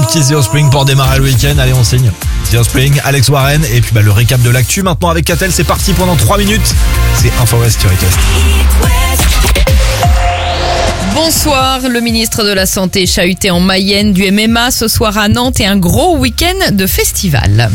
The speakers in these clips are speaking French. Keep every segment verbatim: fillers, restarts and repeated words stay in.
petit The Offspring pour démarrer le week-end. Allez, on signe. The Offspring, Alex Warren et puis bah, le récap de l'actu maintenant avec Catel. C'est parti pendant trois minutes. C'est Info West sur It West. Bonsoir, le ministre de la Santé chahuté en Mayenne, du M M A ce soir à Nantes et un gros week-end de festival.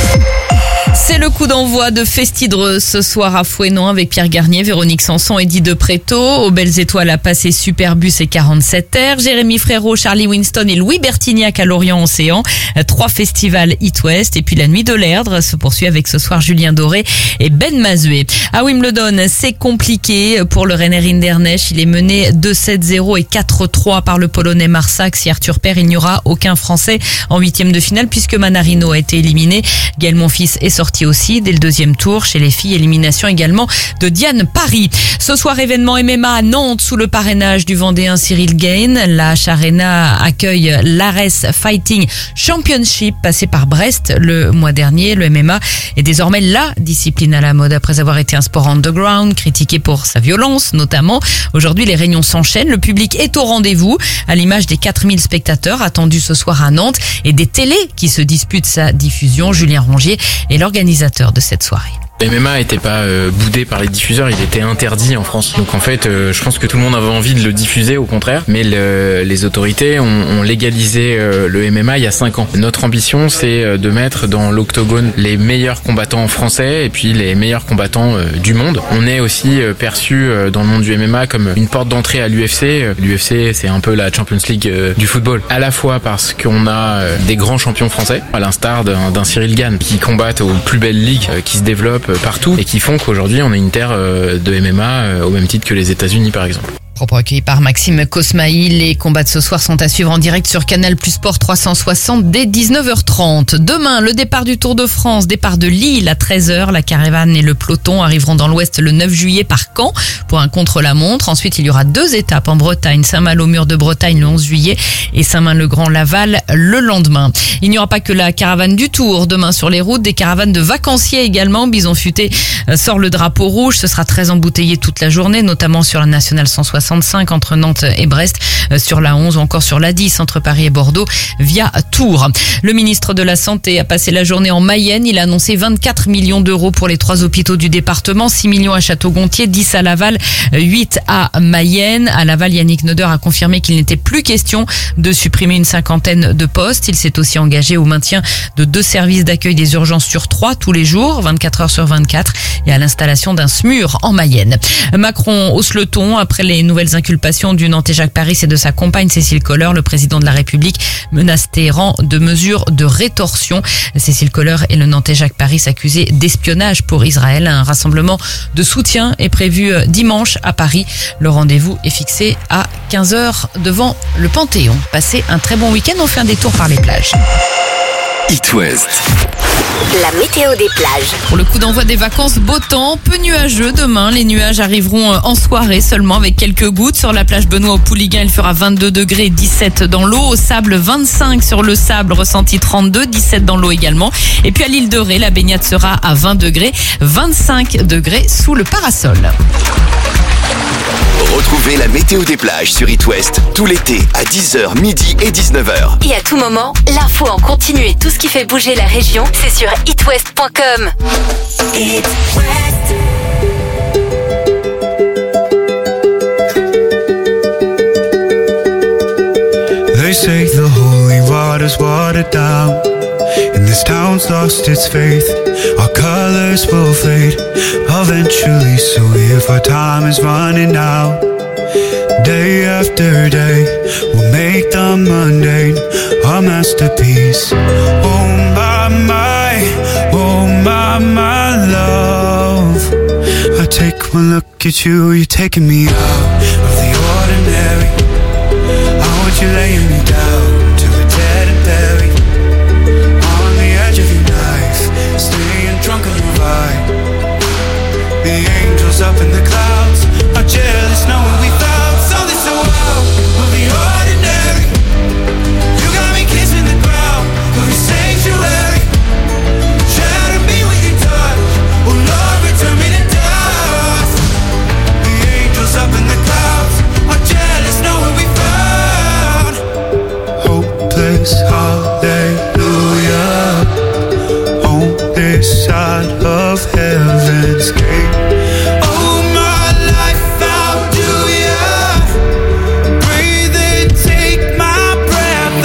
C'est le coup d'envoi de Festidreuse ce soir à Fouesnant avec Pierre Garnier, Véronique Sanson et Eddie de Préto. Aux Belles Étoiles à passer Superbus et quarante-sept heures. Jérémy Frérot, Charlie Winston et Louis Bertignac à Lorient-Océan. Trois festivals It West. Et puis la nuit de l'Erdre se poursuit avec ce soir Julien Doré et Ben Mazué. À Wimbledon, c'est compliqué pour le Rainer Hinderknecht. Il est mené deux sept zéro et quatre trois par le Polonais Marsac. Si Arthur perd, il n'y aura aucun Français en huitième de finale puisque Manarino a été éliminé. Gaël Monfils est sorti aussi dès le deuxième tour. Chez les filles, élimination également de Diane Paris. Ce soir, événement M M A à Nantes sous le parrainage du Vendéen Cyril Gain. La H Arena accueille l'Ares Fighting Championship passé par Brest le mois dernier. Le M M A est désormais la discipline à la mode après avoir été un sport underground, critiqué pour sa violence notamment. Aujourd'hui, les réunions s'enchaînent. Le public est au rendez-vous à l'image des quatre mille spectateurs attendus ce soir à Nantes et des télés qui se disputent sa diffusion. Julien Rongier est l'organisateur de cette soirée. Le M M A n'était pas euh, boudé par les diffuseurs, il était interdit en France. Donc en fait, euh, je pense que tout le monde avait envie de le diffuser, au contraire. Mais le, les autorités ont, ont légalisé euh, le M M A il y a cinq ans. Notre ambition, c'est euh, de mettre dans l'octogone les meilleurs combattants français et puis les meilleurs combattants euh, du monde. On est aussi euh, perçu euh, dans le monde du M M A comme une porte d'entrée à l'U F C. Euh, L'U F C, c'est un peu la Champions League euh, du football. À la fois parce qu'on a euh, des grands champions français, à l'instar d'un, d'un Cyril Gain, qui combattent aux plus belles ligues, euh, qui se développent partout et qui font qu'aujourd'hui on est une terre de M M A au même titre que les États-Unis par exemple. Propos recueillis par Maxime Cosmaï. Les combats de ce soir sont à suivre en direct sur Canal Plus Sport trois cent soixante dès dix-neuf heures trente. Demain, le départ du Tour de France, départ de Lille à treize heures. La caravane et le peloton arriveront dans l'Ouest le neuf juillet par Caen pour un contre-la-montre. Ensuite, il y aura deux étapes en Bretagne, Saint-Malo-Mur de Bretagne le onze juillet et Saint-Main-le-Grand-Laval le lendemain. Il n'y aura pas que la caravane du Tour demain sur les routes, des caravanes de vacanciers également. Bison Futé sort le drapeau rouge. Ce sera très embouteillé toute la journée, notamment sur la nationale cent soixante entre Nantes et Brest, sur la onze ou encore sur la dix entre Paris et Bordeaux via Tours. Le ministre de la Santé a passé la journée en Mayenne. Il a annoncé vingt-quatre millions d'euros pour les trois hôpitaux du département, six millions à Château-Gontier, dix à Laval, huit à Mayenne. À Laval, Yannick Neuder a confirmé qu'il n'était plus question de supprimer une cinquantaine de postes. Il s'est aussi engagé au maintien de deux services d'accueil des urgences sur trois tous les jours, vingt-quatre heures sur vingt-quatre, et à l'installation d'un S M U R en Mayenne. Macron hausse le ton après les nouvelles inculpations du Nantais Jacques Paris et de sa compagne Cécile Kohler. Le président de la République menace Téhéran de mesures de rétorsion. Cécile Kohler et le Nantais Jacques Paris accusés d'espionnage pour Israël. Un rassemblement de soutien est prévu dimanche à Paris. Le rendez-vous est fixé à quinze heures devant le Panthéon. Passez un très bon week-end. On fait un détour par les plages. It West. La météo des plages. Pour le coup d'envoi des vacances, beau temps, peu nuageux demain. Les nuages arriveront en soirée seulement avec quelques gouttes. Sur la plage Benoît au Pouliguen, il fera vingt-deux degrés, dix-sept dans l'eau. Au sable, vingt-cinq sur le sable, ressenti trente-deux, dix-sept dans l'eau également. Et puis à l'île de Ré, la baignade sera à vingt degrés, vingt-cinq degrés sous le parasol. Retrouvez la météo des plages sur It West tout l'été à dix heures, midi et dix-neuf heures. Et à tout moment, l'info en continu et tout ce qui fait bouger la région, c'est sur it west point com. It West. They say the holy water's watered down, and this town's lost its faith. Our colors will fade eventually, so if our time is running out, day after day, we'll make the mundane a masterpiece. Oh my, my, oh my, my love, I take one look at you, you're taking me out of the ordinary. I want you laying me down to the dead and buried, on the edge of your knife, staying drunk on your vibe. The angels up in the clouds are jealous knowing we found something so wild of the ordinary. You got me kissing the ground of your sanctuary. Shatter me with your touch, oh Lord, return me to dust. The angels up in the clouds are jealous knowing we found hopeless heart. out of heaven's gate. Oh, my life, how do you breathe and take my breath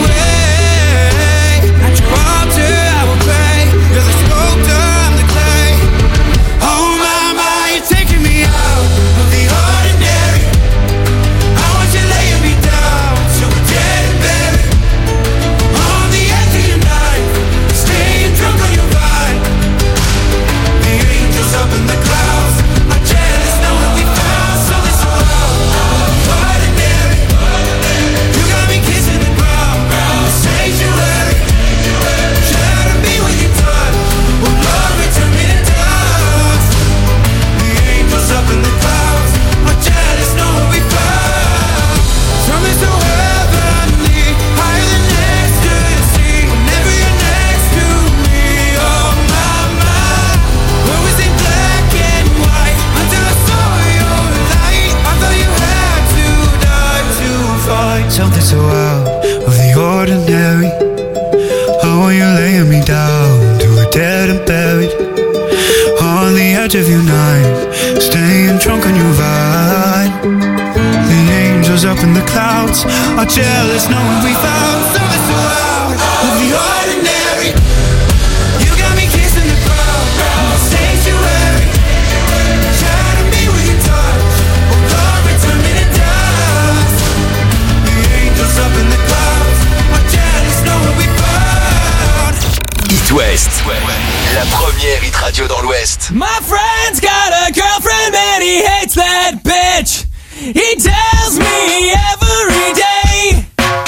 away? At your altar I will pray, you're the sculptor, I'm the clay. Oh my, my, you're taking me out of the ordinary. I want you laying me down so we're dead and buried. On the edge of your knife, staying drunk on your vine. The angels up in the clouds are jealous knowing we found something so ordinary. You got me kissing the ground, sanctuary. Shadow me when you're done. Oh Lord, return me to dust. The angels up in the clouds are jealous knowing we found something so heavenly, higher than ecstasy. Whenever you're next to me, oh my, my. What was in black and white until I saw your light? I thought you had to die to find something so out of the ordinary. How are you laying me down to a dead and buried? On the edge of your night, staying drunk on your vine. The angels up in the clouds are jealous knowing we found something so out of the ordinary. You got me kissing the ground, sanctuary. Shadow me with your touch, oh Lord, return me to dust. The angels up in the clouds are jealous knowing we found. It West, la première hit radio dans l'Ouest. My friend's got a girlfriend and he hates that bitch. He tells me every day.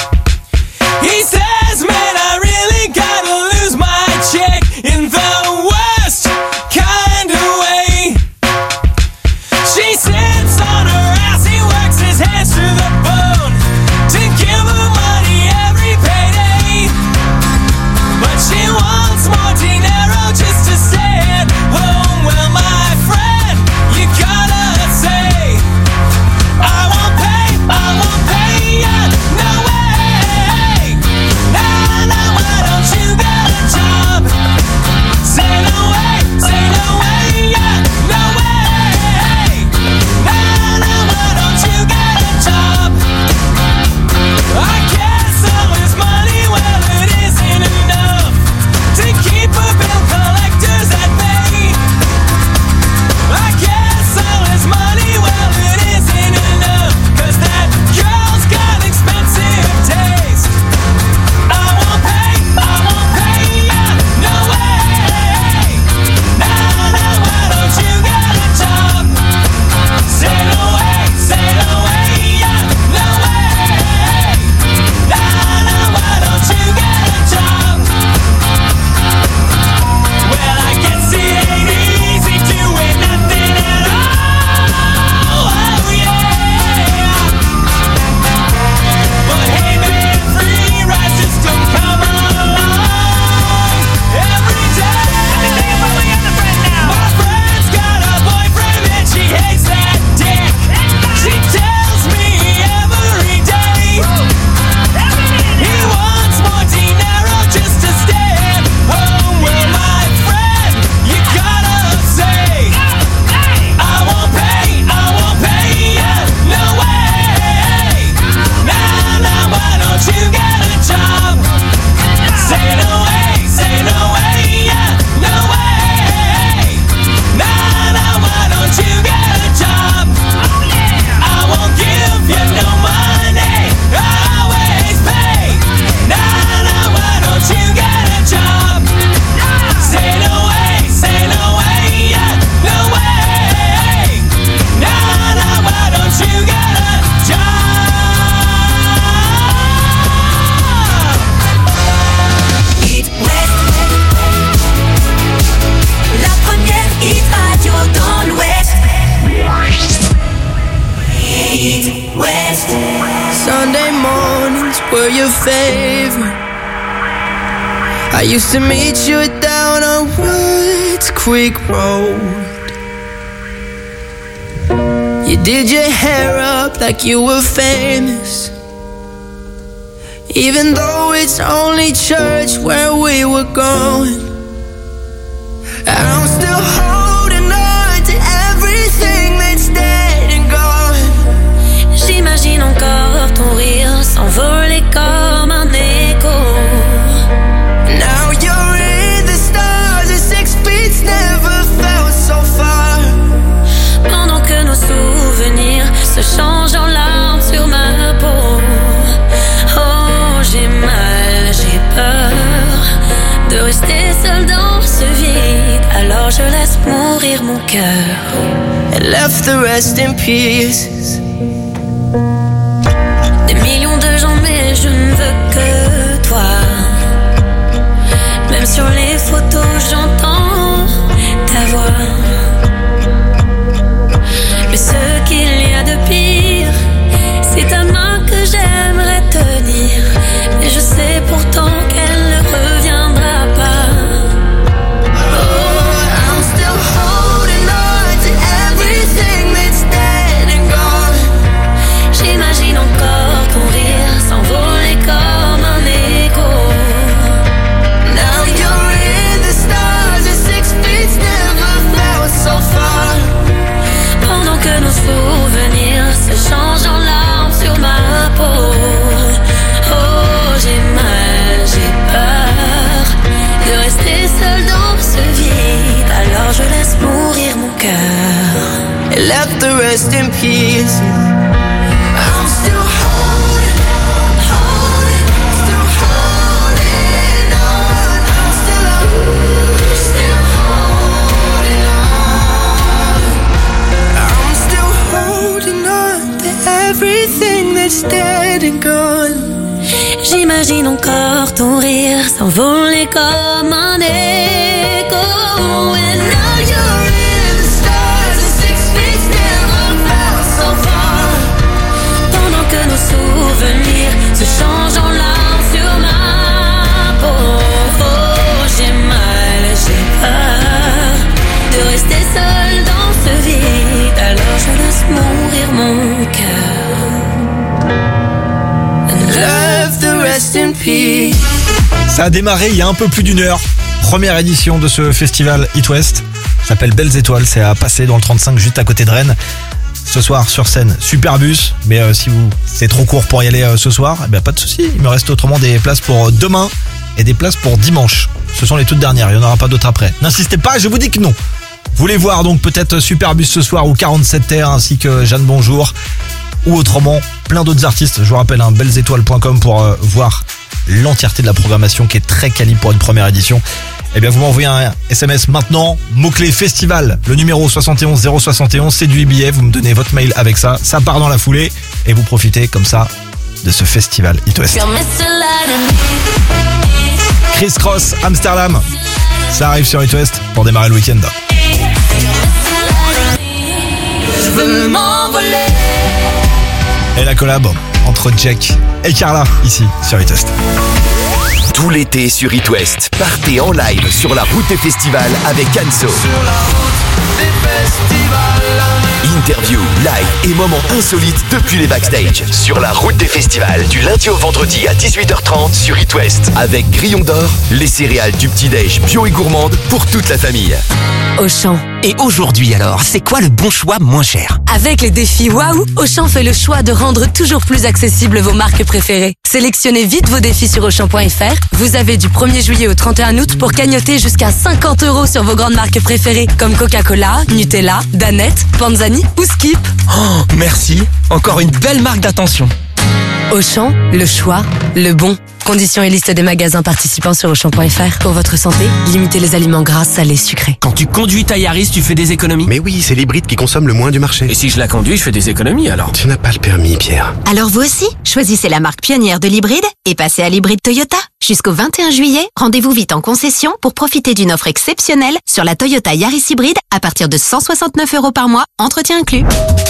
He says, man, I really gotta lose my chick in the worst kind of way. She sits on her ass, he works his hands to the bone to give her money every payday. But she wants more dinero just to stay at home. Well, my friend, you gotta say, I won't pay, I won't pay ya, no way. Nah, nah, why don't you get a job? Say no way, say no way, yeah, no way. Nah, nah, why don't you get a job? I guess all his money, well, it isn't enough to keep a bill collectors at bay. I guess all his money, well, it isn't enough, 'cause that girl's got expensive taste. I won't pay, I won't pay ya, no way. Nah, nah, why don't you get a job? Say no way, say no way, yeah, no way. Nah, nah, why don't you get a job? Well, I guess it ain't easy doing nothing at all. Oh yeah. But hey man, free rides just don't come along every day. My friend's got a boyfriend and she hates that dick. She tells me every day he wants more dinero just to stay at home. Well, my friend, you gotta say, I won't pay, I won't pay ya, no way. Nah, nah, why don't you get a job? Say no way, say no way, yeah, no way. Nah, nah, why don't you get a job? I won't give you no money, I always pay. Nah, nah, why don't you get a job? Say no way, say no way, yeah, no way. Nah, nah, why don't you get a job? It West, la première hit radio dans l'Ouest. It West. Sunday mornings were your favorite. I used to meet you down on Woods Creek Road. You did your hair up like you were famous, even though it's only church where we were going. I'm still holding on to everything that's dead and gone. J'imagine encore ton rire s'envoler comme un écho. Now you're in the stars, and six feet never felt so far. Pendant que nos souvenirs se changent en larmes sur ma peau. Oh, j'ai mal, j'ai peur de rester seule dans ce vide. Alors je laisse mourir mon cœur. And left the rest in pieces. Des millions de gens, mais je ne veux que toi. Même sur les photos, j'entends ta voix. Mais ce qu'il y a de pire, c'est ta main que j'aimerais tenir. Mais je sais pourtant qu'elle ne reviendra pas. Oh, I'm still holding on to everything that's dead and gone. J'imagine encore ton rire s'envoler comme un écho. Now you're in the stars, and six feet never felt so far. Pendant que nos souvenirs se changent en larmes sur ma peau. Oh, j'ai mal, j'ai peur de rester seule dans ce vide. Alors je laisse mourir mon cœur. And left the rest in peace. I'm still holding on, holding, still holding on. I'm still, still holding on. I'm still holding on to everything that's dead and gone. J'imagine encore ton rire s'envoler comme un écho. And now You're in the stars, and six feet never felt so far. pendant que nos souvenirs se changent en larmes sur ma peau. Oh, j'ai mal, j'ai peur de rester seule dans ce vide. Alors je laisse mourir mon cœur. Left the rest in peace. Ça a démarré il y a un peu plus d'une heure. Première édition de ce festival It West. Ça s'appelle Belles Étoiles. C'est à passer dans le trente-cinq, juste à côté de Rennes. Ce soir sur scène, Superbus. Mais euh, si vous c'est trop court pour y aller euh, ce soir, eh bien pas de souci. Il me reste autrement des places pour demain et des places pour dimanche. Ce sont les toutes dernières. Il n'y en aura pas d'autres après. N'insistez pas, je vous dis que non. Vous voulez voir donc peut-être Superbus ce soir ou quarante-sept Terre ainsi que Jeanne Bonjour. Ou autrement, plein d'autres artistes. Je vous rappelle, hein, belles étoiles point com pour euh, voir l'entièreté de la programmation qui est très quali pour une première édition. Eh bien, vous m'envoyez un S M S maintenant, mot-clé festival, le numéro soixante et onze zéro soixante et onze, c'est du billet, vous me donnez votre mail avec ça, ça part dans la foulée et vous profitez comme ça de ce festival It West. Chris Cross, Amsterdam, ça arrive sur It West pour démarrer le week-end. Je veux m'envoler. Et la collab entre Jack et Carla ici sur It West. Tout l'été sur It West, partez en live sur la route des festivals avec Anso. Interview, live et moments insolites depuis les backstage. Sur la route des festivals, du lundi au vendredi à dix-huit heures trente sur It West. Avec Grillon d'Or, les céréales du petit-déj bio et gourmande pour toute la famille. Auchan. Et aujourd'hui alors, c'est quoi le bon choix moins cher? Avec les défis Waouh, Auchan fait le choix de rendre toujours plus accessibles vos marques préférées. Sélectionnez vite vos défis sur Auchan point F R. Vous avez du premier juillet au trente et un août pour cagnotter jusqu'à cinquante euros sur vos grandes marques préférées comme Coca-Cola, Nutella, Danette, Panzani ou Skip. Oh, merci. Encore une belle marque d'attention. Auchan, le choix, le bon. Conditions et liste des magasins participants sur Auchan point F R. Pour votre santé, limitez les aliments gras, salés, sucrés. Quand tu conduis ta Yaris, tu fais des économies? Mais oui, c'est l'hybride qui consomme le moins du marché. Et si je la conduis, je fais des économies alors? Tu n'as pas le permis, Pierre. Alors vous aussi, choisissez la marque pionnière de l'hybride et passez à l'hybride Toyota. Jusqu'au vingt et un juillet, rendez-vous vite en concession pour profiter d'une offre exceptionnelle sur la Toyota Yaris hybride à partir de cent soixante-neuf euros par mois, entretien inclus.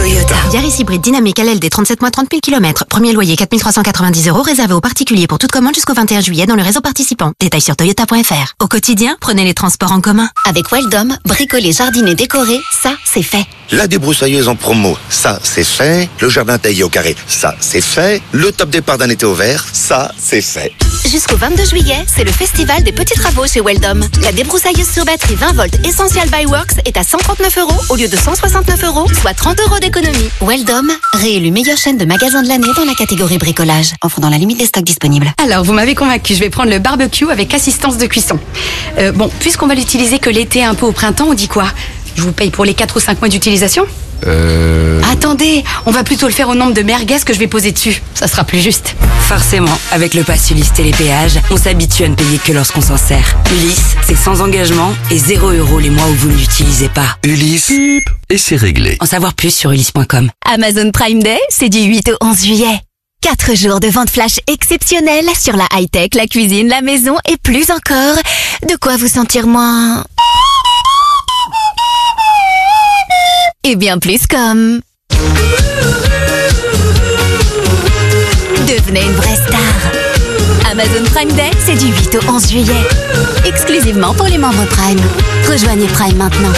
Toyota. Yaris hybride dynamique L L D trente-sept mois trente mille kilomètres. Premier loyer quatre mille trois cent quatre-vingt-dix euros réservé aux particuliers pour toute commande jusqu'au vingt et un juillet dans le réseau participant. Détails sur toyota point f r. Au quotidien, prenez les transports en commun. Avec Weldom, bricoler, jardiner, décorer, ça, c'est fait. La débroussailleuse en promo, ça, c'est fait. Le jardin taillé au carré, ça, c'est fait. Le top départ d'un été au vert, ça, c'est fait. Jusqu'au vingt-deux juillet, c'est le festival des petits travaux chez Weldom. La débroussailleuse sur batterie vingt volts Essential by Works est à cent trente-neuf euros au lieu de cent soixante-neuf euros, soit trente euros d'économie. Weldom, réélu meilleure chaîne de magasins de l'année dans la catégorie bricolage. Offre dans la limite des stocks disponibles. Alors, vous m'avez convaincu, je vais prendre le barbecue avec assistance de cuisson. Euh, bon, puisqu'on va l'utiliser que l'été, un peu au printemps, on dit quoi? Je vous paye pour les quatre ou cinq mois d'utilisation? Euh... Attendez, on va plutôt le faire au nombre de merguez que je vais poser dessus. Ça sera plus juste. Forcément, avec le pass Ulysse et les péages, on s'habitue à ne payer que lorsqu'on s'en sert. Ulysse, c'est sans engagement et zéro euro les mois où vous ne l'utilisez pas. Ulysse, et c'est réglé. En savoir plus sur ulysse point com. Amazon Prime Day, c'est du huit au onze juillet. quatre jours de vente flash exceptionnelle sur la high-tech, la cuisine, la maison et plus encore. De quoi vous sentir moins... et bien plus comme... devenez une vraie star. Amazon Prime Day, c'est du huit au onze juillet. Exclusivement pour les membres Prime. Rejoignez Prime maintenant.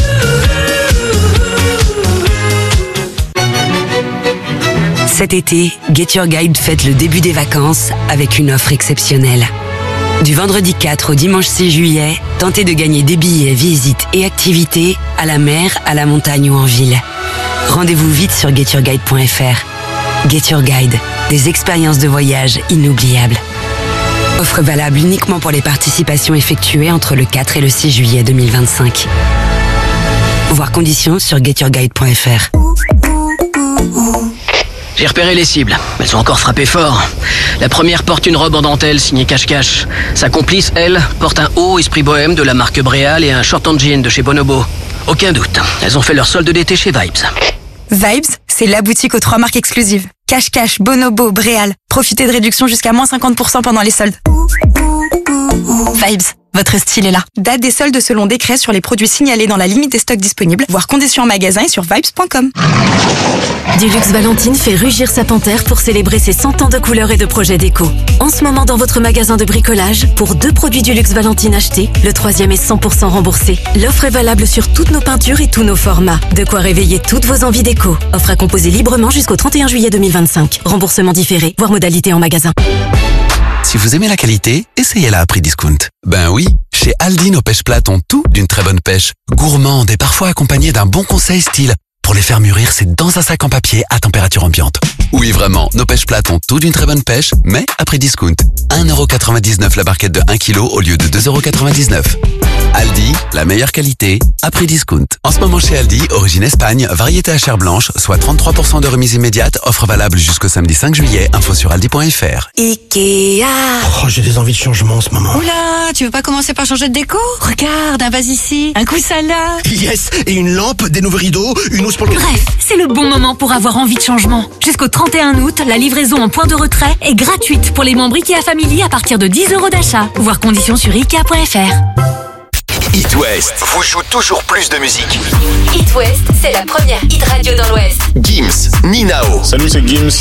Cet été, Get Your Guide fête le début des vacances avec une offre exceptionnelle. Du vendredi quatre au dimanche six juillet, tentez de gagner des billets, visites et activités à la mer, à la montagne ou en ville. Rendez-vous vite sur get your guide point f r. Get Your Guide, des expériences de voyage inoubliables. Offre valable uniquement pour les participations effectuées entre le quatre et le six juillet deux mille vingt-cinq. Voir conditions sur get your guide point f r. J'ai repéré les cibles. Elles ont encore frappé fort. La première porte une robe en dentelle signée Cache-Cache. Sa complice, elle, porte un haut esprit bohème de la marque Bréal et un short en jean de chez Bonobo. Aucun doute, elles ont fait leur solde d'été chez Vibes. Vibes, c'est la boutique aux trois marques exclusives. Cache-Cache, Bonobo, Bréal. Profitez de réductions jusqu'à moins cinquante pour cent pendant les soldes. Vibes, votre style est là. Date des soldes selon décret sur les produits signalés dans la limite des stocks disponibles. Voir conditions en magasin et sur vibes point com. Dulux Valentine fait rugir sa panthère pour célébrer ses cent ans de couleurs et de projets déco. En ce moment, dans votre magasin de bricolage, pour deux produits Dulux Valentine achetés, le troisième est cent pour cent remboursé. L'offre est valable sur toutes nos peintures et tous nos formats. De quoi réveiller toutes vos envies déco. Offre à composer librement jusqu'au trente et un juillet deux mille vingt-cinq. Remboursement différé, voire modalité en magasin. Si vous aimez la qualité, essayez-la à prix discount. Ben oui, chez Aldi, nos pêches plates ont tout d'une très bonne pêche. Gourmande et parfois accompagnée d'un bon conseil style. Pour les faire mûrir, c'est dans un sac en papier à température ambiante. Oui, vraiment, nos pêches plates ont tout d'une très bonne pêche, mais à prix discount. un euro quatre-vingt-dix-neuf la barquette de un kilo au lieu de deux euros quatre-vingt-dix-neuf. Aldi, la meilleure qualité, à prix discount. En ce moment chez Aldi, origine Espagne, variété à chair blanche, soit trente-trois pour cent de remise immédiate, offre valable jusqu'au samedi cinq juillet, info sur aldi point f r. Ikea. Oh, j'ai des envies de changement en ce moment. Oula, tu veux pas commencer par changer de déco? Regarde, un vase ici, un coussin là. Yes, et une lampe, des nouveaux rideaux, une housse pour le... Bref, c'est le bon moment pour avoir envie de changement. Jusqu'au trente et un août, la livraison en point de retrait est gratuite pour les membres Ikea Family à partir de dix euros d'achat. Voir conditions sur ikea point f r. It West vous joue toujours plus de musique. It West, c'est la première hit radio dans l'Ouest. Gims, Ninao. Salut, c'est Gims.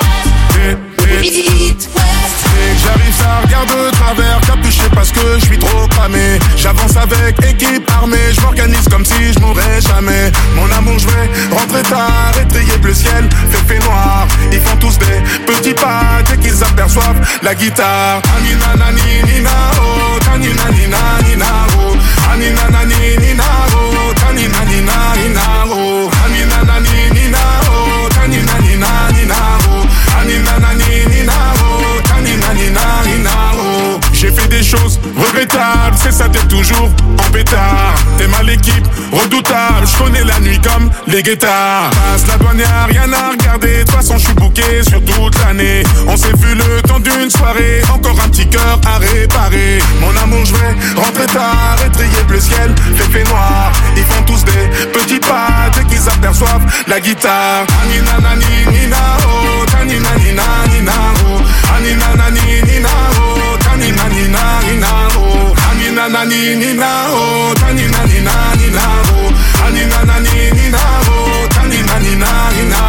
J'arrive, ça regarde de travers, capuché parce que je suis trop cramé. J'avance avec équipe armée, je m'organise comme si je mourrais jamais. Mon amour, je vais rentrer tard, étrier bleu ciel, fait fait noir. Ils font tous des petits pas dès qu'ils aperçoivent la guitare. Anina nani nina oh, tanina nina nina oh, anina nani nina oh, tanina nina nina oh, anina nani nina oh, tanina nina nina oh, anina nani nina oh, tanina nina nina oh. J'ai fait des choses regrettables, c'est ça t'es toujours en pétard. T'es mal l'équipe, redoutable, je connais la nuit comme les guettards. Passe la douane, y'a rien à regarder, de toute façon je suis bouqué sur toute l'année. On s'est vu le temps d'une soirée, encore un petit cœur à réparer. Mon amour, je vais rentrer tard, étrier bleu ciel, fait fait noir. Ils font tous des petits pas dès qu'ils aperçoivent la guitare. Anina nani nina oh, tanina nina nina oh, anina nani nina oh, tanina nina nina oh, anina nani nina oh, tanina nina nina oh, anina nani nina oh, tanina nina nina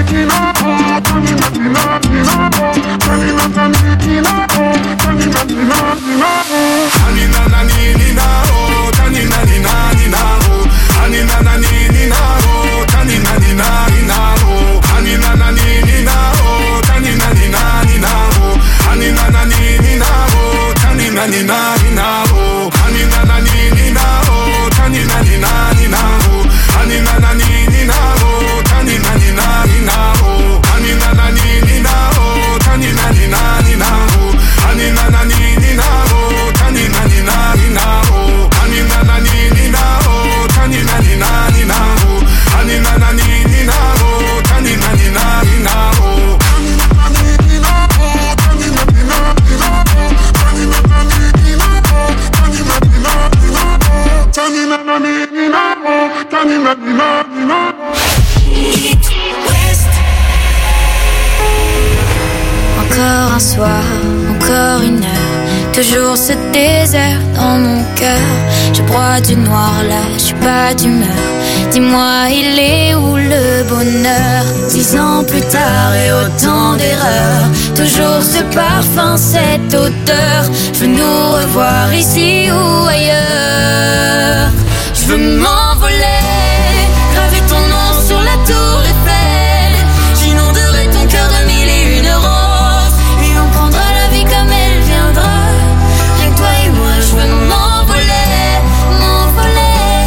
Encore un soir, encore une heure, toujours ce désert dans mon cœur. Je broie du noir là, je suis pas d'humeur. Dis-moi, il est où le bonheur? Dix ans plus tard et autant d'erreurs, toujours ce parfum, cette odeur. Je veux nous revoir ici ou ailleurs. Je veux m'envoler, graver ton nom sur la tour Eiffel. J'inonderai ton cœur de mille et une roses, et on prendra la vie comme elle viendra. Rien que toi et moi, je veux m'envoler, m'envoler,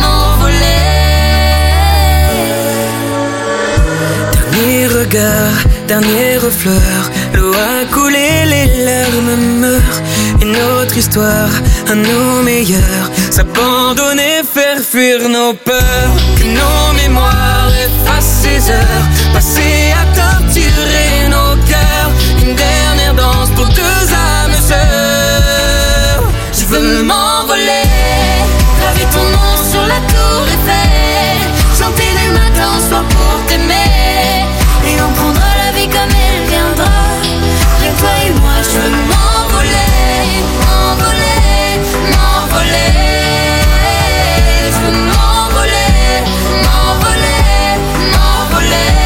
m'envoler. Dernier regard, dernière fleur, l'eau a coulé, les larmes meurent. Une autre histoire, à nos meilleurs, s'abandonner, faire fuir nos peurs. Que nos mémoires effacent ces heures passées à torturer nos cœurs. Une dernière danse pour deux âmes sœurs. Je veux m'envoler, graver ton nom sur la tour Eiffel, chanter du matin au soir pour t'aimer, et on prendra la vie comme elle viendra. Rien que toi et moi, je veux m'envoler, m'envoler, m'envoler. Je veux m'envoler, m'envoler, m'envoler.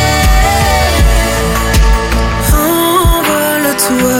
Envole-toi,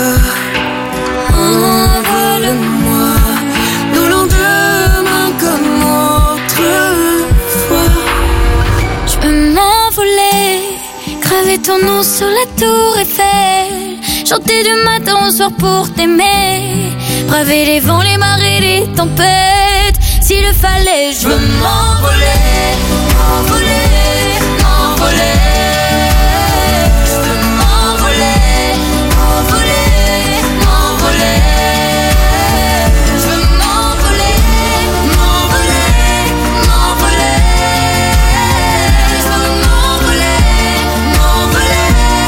envole-moi, nos lendemains comme autrefois. Je veux m'envoler, graver ton nom sur la tour Eiffel, chanter du matin au soir pour t'aimer, braver les vents, les marées, les tempêtes. S'il le fallait, je veux m'envoler, m'envoler, m'envoler. Je veux m'envoler, m'envoler, m'envoler. Je veux m'envoler, m'envoler, m'envoler. Je veux m'envoler, m'envoler,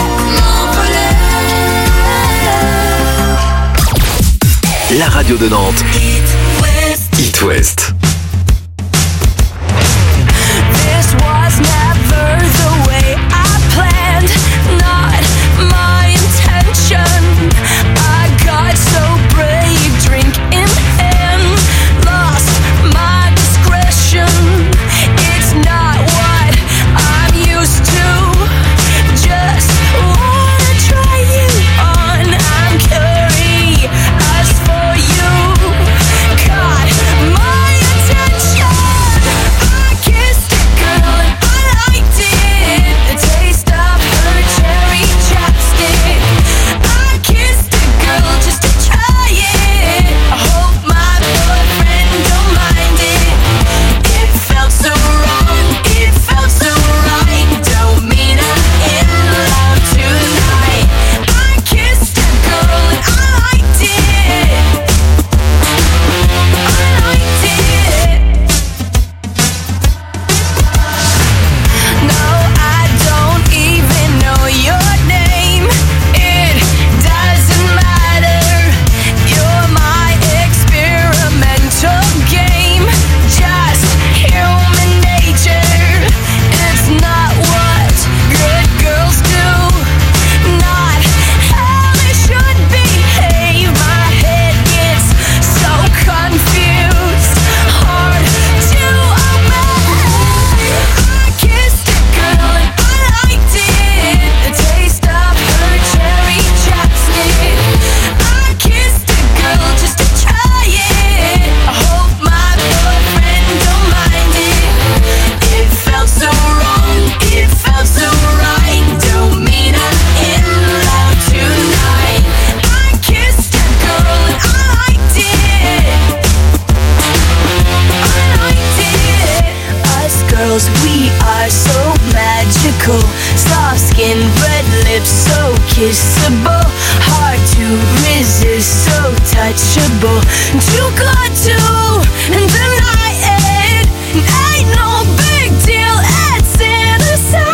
m'envoler. La radio de Nantes. It West. This was never the way I planned, not my intention. I got so brave, drink in hand, lost my discretion. It's not what I'm used to, just wanna try you on. I'm curious for you. God, my Soft skin, red lips, so kissable. Hard to resist, so touchable. Too good to deny it. Ain't no big deal, it's innocent.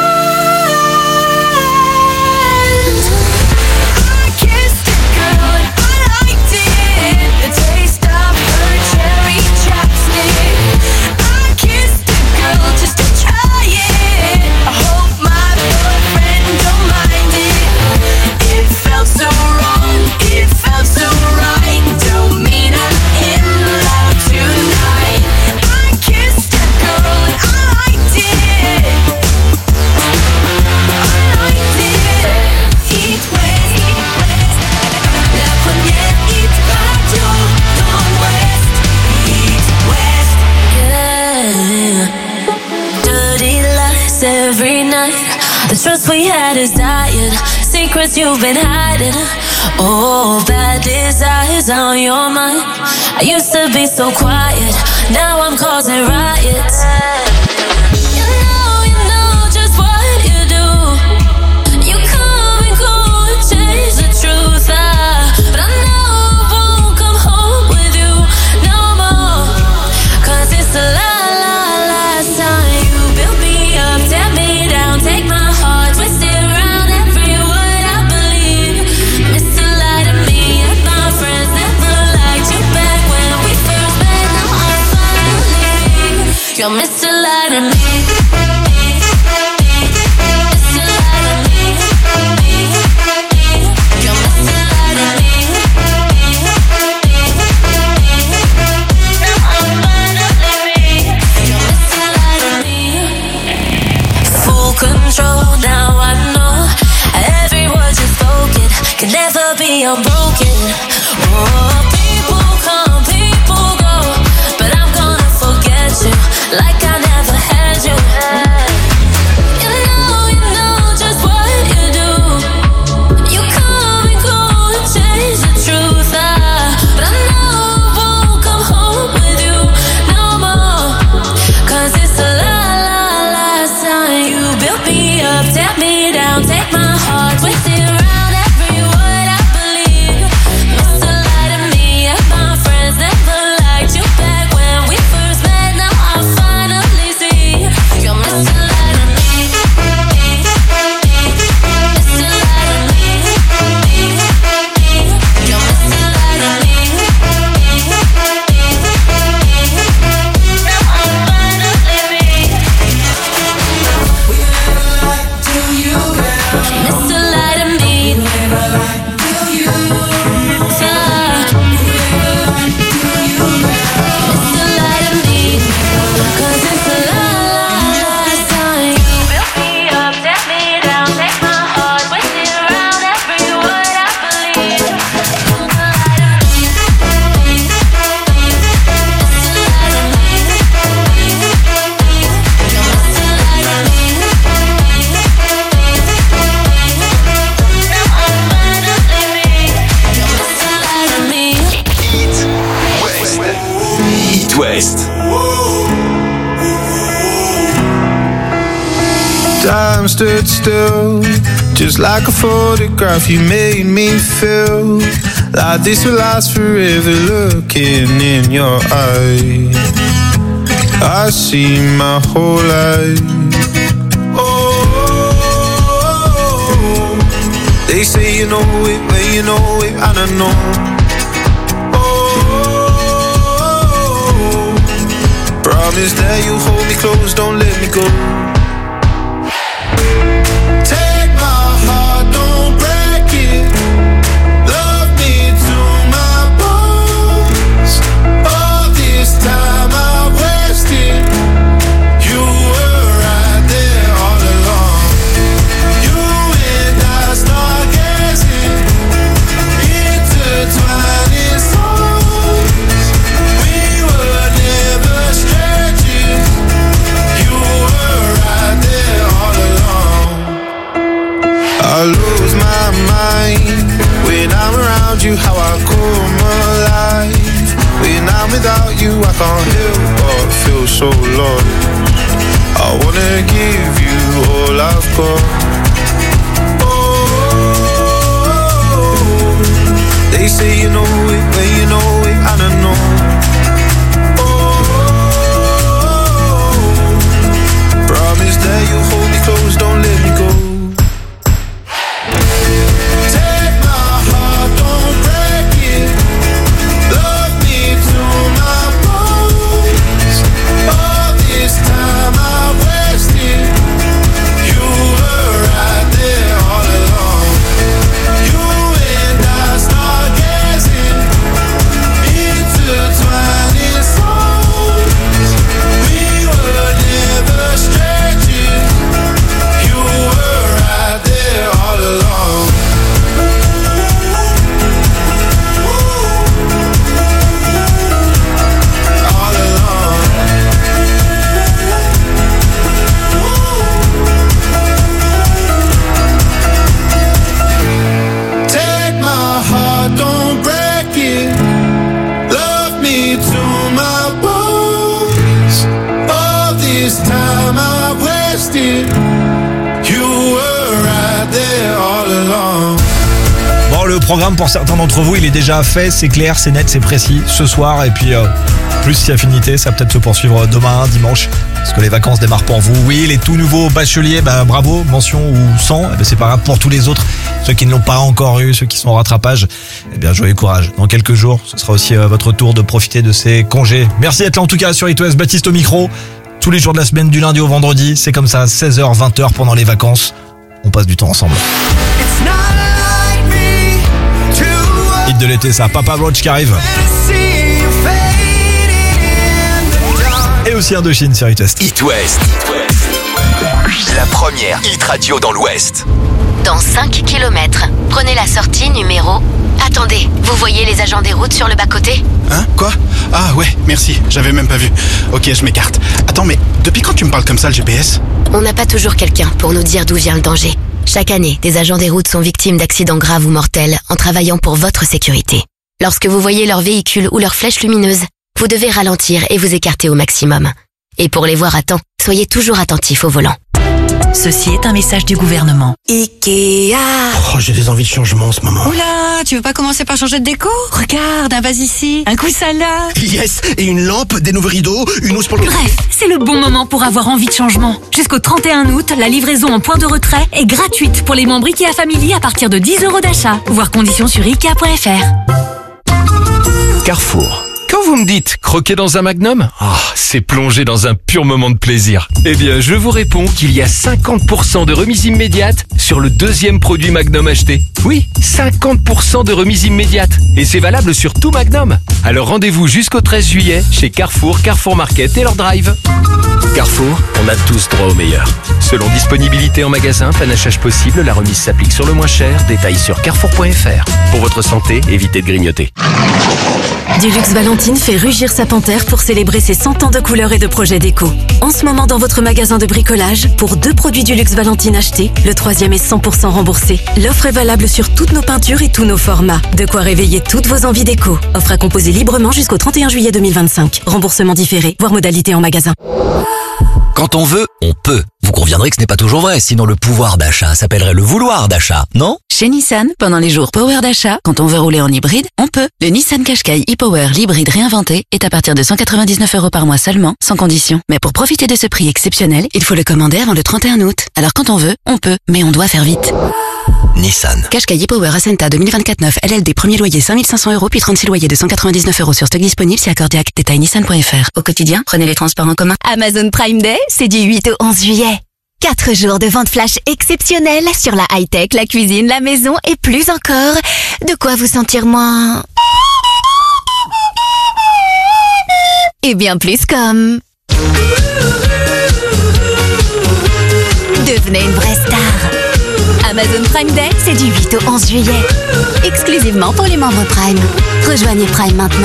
I kissed a girl and I liked it. The taste of her cherry chapstick. I kissed a girl just to try it. I hope my boyfriend don't mind it. It felt so wrong, it felt so right. Don't mean I'm in love tonight. I kissed a girl and I liked it. I liked it. Eat West, Eat West. La première hit radio dans l'Ouest. Eat West. Yeah. Dirty lies every night. The trust we had is dying. Secrets you've been hiding. Oh, bad desires on your mind. I used to be so quiet. Now I'm causing riots. You know, you know just what you do. You come and go and change the truth. Ah, but I know I won't come home with you no more. Cause it's the la la last time you built me up, tear me down, take my heart, twist it around every word I believe. Mister Lie to me and my friends never liked you back when we first met. Now I finally, you're Mister Lie to me. Mister Lie to me. You're Mister Lie to me. Now I finally, you're Mister Lie to me. Full control, now I know every word you spoken can never be unbroken. Oh, people come, people go, but I'm gonna forget you like I never had you. You know, you know just what you do. You come and go and change the truth. Ah, but I know I won't come home with you no more. Cause it's the la la last time you built me up, tear me down, take my heart, twist it around every word I believe. Mister Lie to me and my friends never liked you back when we first met. Now I finally see you're Mister Lie to me. Mister Lie to me. You're Mister Lie to me. Now I finally see. Mister Lie to me. Mister Lie to me. Cause it's the la la last time you built me up, tear me down, take my heart, twist it around every word I believe. Mister Lie to me. Mister Lie to me. You're Mister Lie to me. Now I finally, you're Mister Lie to me. Eat West. Time stood still, just like a photograph. You made me feel like this will last forever. Looking in your eyes, I see my whole life. Oh, they say you know it when you know it, and I know. Oh, promise that you hold me close, don't let me go. Take my heart, don't break it. Love me to my bones. All this time I wasted. You were right there all along. You and I stargazing, intertwining souls. We were never strangers. You were right there all along. I lose my mind when I'm around you, how I come alive. But now without you I can't help but feel so lost. I wanna give you all I've got. Oh, they say you know it when you know it, I don't know. Promise that you'll hold me close, don't let me go. Take my heart, don't break it. Love me to my bones. All this time I wasted. You were right there all along. You and I start gazing into twining souls. We were never strangers. You were right there all along. All along. Take my heart, don't break it. Love me to my bones. All this time I wasted. You were right there all along. Bon, le programme pour certains d'entre vous, il est déjà fait, c'est clair, c'est net, c'est précis, ce soir. Et puis, euh, plus si affinité, ça va peut-être se poursuivre demain, dimanche, parce que les vacances démarrent pour vous. Oui, les tout nouveaux bacheliers, bah bravo, mention ou sans, eh ben, c'est pas grave pour tous les autres. Ceux qui ne l'ont pas encore eu, ceux qui sont en rattrapage, eh bien, joyeux courage. Dans quelques jours, ce sera aussi euh, votre tour de profiter de ces congés. Merci d'être là en tout cas sur It West, Baptiste au micro. Tous les jours de la semaine, du lundi au vendredi, c'est comme ça, seize heures, vingt heures pendant les vacances. On passe du temps ensemble. Hit de l'été, ça, Papa Roach qui arrive. Et aussi Indochine sur It West. It West. La première hit radio dans l'Ouest. Dans cinq kilomètres, prenez la sortie numéro... Attendez, vous voyez les agents des routes sur le bas-côté? Hein? Quoi? Ah ouais, merci, j'avais même pas vu. Ok, je m'écarte. Attends, mais depuis quand tu me parles comme ça, le G P S? On n'a pas toujours quelqu'un pour nous dire d'où vient le danger. Chaque année, des agents des routes sont victimes d'accidents graves ou mortels en travaillant pour votre sécurité. Lorsque vous voyez leur véhicule ou leur flèche lumineuse, vous devez ralentir et vous écarter au maximum. Et pour les voir à temps, soyez toujours attentifs au volant. Ceci est un message du gouvernement. Ikea. Oh, j'ai des envies de changement en ce moment. Oula, tu veux pas commencer par changer de déco? Regarde, un vase ici, un coussin là. Yes, et une lampe, des nouveaux rideaux, une housse pour le... Bref, c'est le bon moment pour avoir envie de changement. Jusqu'au trente et un août, la livraison en point de retrait est gratuite pour les membres Ikea Family à partir de dix euros d'achat. Voir conditions sur ikea point f r. Carrefour. Quand vous me dites croquer dans un Magnum, ah, c'est plonger dans un pur moment de plaisir. Eh bien, je vous réponds qu'il y a cinquante pour cent de remise immédiate sur le deuxième produit Magnum acheté. Oui, cinquante pour cent de remise immédiate. Et c'est valable sur tout Magnum. Alors rendez-vous jusqu'au treize juillet chez Carrefour, Carrefour Market et leur drive. Carrefour, on a tous droit au meilleur. Selon disponibilité en magasin, panachage possible, la remise s'applique sur le moins cher. Détails sur carrefour point f r. Pour votre santé, évitez de grignoter. Dulux Valentine fait rugir sa panthère pour célébrer ses cent ans de couleurs et de projets déco. En ce moment dans votre magasin de bricolage, pour deux produits Dulux Valentine achetés, le troisième est cent pour cent remboursé. L'offre est valable sur toutes nos peintures et tous nos formats. De quoi réveiller toutes vos envies déco. Offre à composer librement jusqu'au trente et un juillet deux mille vingt-cinq. Remboursement différé, voire modalité en magasin. Quand on veut, on peut. Vous conviendrez que ce n'est pas toujours vrai, sinon le pouvoir d'achat s'appellerait le vouloir d'achat, non? Chez Nissan, pendant les jours Power d'achat, quand on veut rouler en hybride, on peut. Le Nissan Qashqai e-Power l'hybride réinventé est à partir de cent quatre-vingt-dix-neuf euros par mois seulement, sans condition. Mais pour profiter de ce prix exceptionnel, il faut le commander avant le trente et un août. Alors quand on veut, on peut, mais on doit faire vite. Nissan. Qashqai e-Power Ascenta deux mille vingt-quatre neuf L L D, premier loyer cinq mille cinq cents euros, puis trente-six loyers de cent quatre-vingt-dix-neuf euros sur stock disponible si accordé à détail nissan point f r. Au quotidien, prenez les transports en commun. Amazon Prime Day, c'est du huit au onze juillet. Quatre jours de vente flash exceptionnelle sur la high-tech, la cuisine, la maison et plus encore. De quoi vous sentir moins... et bien plus comme... devenez une vraie star. Amazon Prime Day, c'est du huit au onze juillet. Exclusivement pour les membres Prime. Rejoignez Prime maintenant.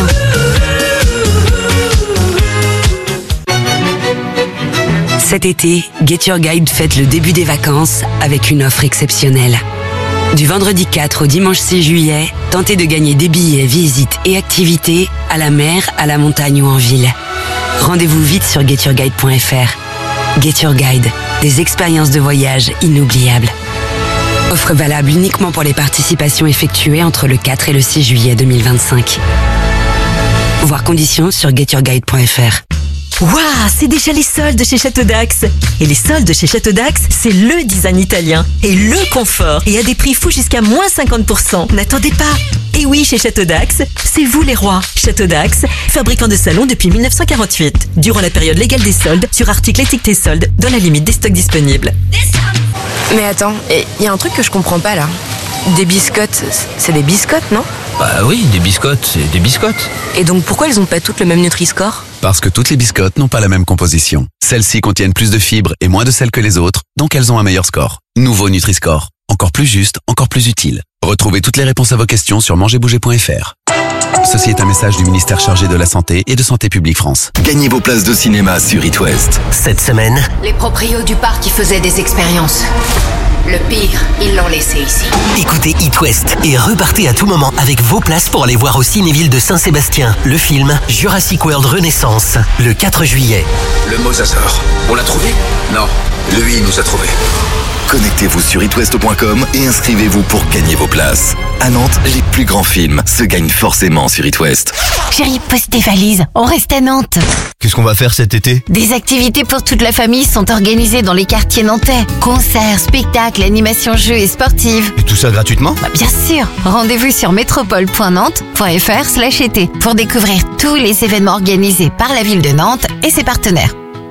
Cet été, Get Your Guide fête le début des vacances avec une offre exceptionnelle. Du vendredi quatre au dimanche six juillet, tentez de gagner des billets, visites et activités à la mer, à la montagne ou en ville. Rendez-vous vite sur get your guide point f r. Get Your Guide, des expériences de voyage inoubliables. Offre valable uniquement pour les participations effectuées entre le quatre et le six juillet deux mille vingt-cinq. Voir conditions sur get your guide point f r. Waouh, c'est déjà les soldes chez Château d'Axe. Et les soldes chez Château d'Axe, c'est le design italien et le confort. Et à des prix fous jusqu'à moins cinquante pour cent. N'attendez pas. Et oui, chez Château d'Axe, c'est vous les rois. Château d'Axe, fabricant de salons depuis mille neuf cent quarante-huit. Durant la période légale des soldes, sur articles étiquetés soldes, dans la limite des stocks disponibles. Mais attends, il y a un truc que je comprends pas là. Des biscottes, c'est des biscottes, non? Bah oui, des biscottes, c'est des biscottes. Et donc pourquoi elles ont pas toutes le même Nutri-Score? Parce que toutes les biscottes n'ont pas la même composition. Celles-ci contiennent plus de fibres et moins de sel que les autres, donc elles ont un meilleur score. Nouveau Nutri-Score. Encore plus juste, encore plus utile. Retrouvez toutes les réponses à vos questions sur manger bouger point f r. Ceci est un message du ministère chargé de la Santé et de Santé publique France. Gagnez vos places de cinéma sur It West. Cette semaine, les proprios du parc qui faisaient des expériences. Le pire, ils l'ont laissé ici. Écoutez It West et repartez à tout moment avec vos places pour aller voir au Cinéville de Saint-Sébastien le film Jurassic World Renaissance le quatre juillet. Le mosasaure, on l'a trouvé? Non, lui il nous a trouvé. Connectez-vous sur it west point com et inscrivez-vous pour gagner vos places. À Nantes, les plus grands films se gagnent forcément sur It West. Chérie, pose tes valises, on reste à Nantes. Qu'est-ce qu'on va faire cet été? Des activités pour toute la famille sont organisées dans les quartiers nantais. Concerts, spectacles, animations, jeux et sportives. Et tout ça gratuitement? Bah, bien sûr. Rendez-vous sur métropole point nantes point f r slash été pour découvrir tous les événements organisés par la ville de Nantes et ses partenaires.